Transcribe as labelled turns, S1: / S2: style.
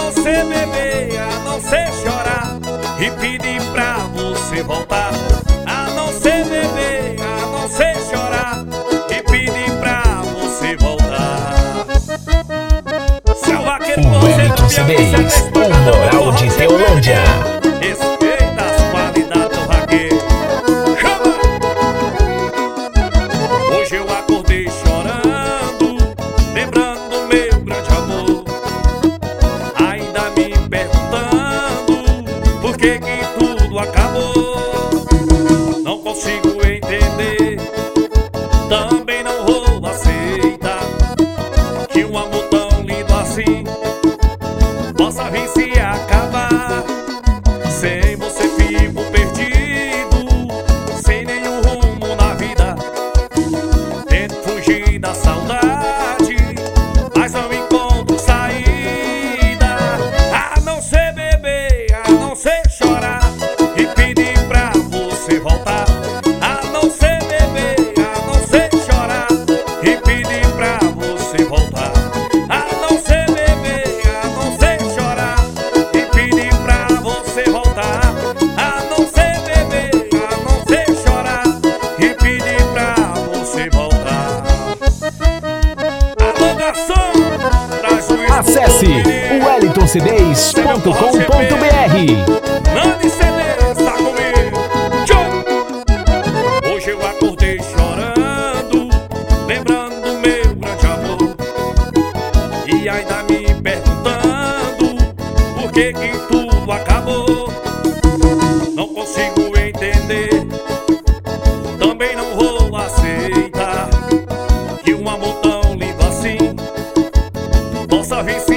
S1: não ser beber, a não ser chorar e pedir pra você voltar. A não ser beber, a não ser chorar e pedir pra você voltar. Seu vaqueiro,
S2: Wellington CDs, o moral de Teolândia.
S1: Respeita as qualidades do vaqueiro. Chama! Hoje eu acordei chorando, lembrando do meu grande amor, ainda me perguntando por que tudo acabou. Não consigo entender, também não vou aceitar que um amor tão lindo assim possa vir se acabar. Sem você fico perdido, sem nenhum rumo na vida. Tento fugir da saudade, mas não encontro saída. A não ser beber, a não ser chorar e pedir pra você voltar. A não ser beber, a não ser chorar e pedir pra você voltar. A não ser beber, a não ser chorar e pedir pra você voltar. A não ser beber, a não ser chorar e pedir pra você voltar. Alô, garçom, traz o
S2: Acesse wellingtoncds.com.br.
S1: Nani CDs, tá comigo. Tchau! Hoje eu acordei chorando, lembrando do meu grande amor, e ainda me perguntando por que tudo acabou. Não consigo entender, também não vou aceitar que um amor tão lindo assim possa vir se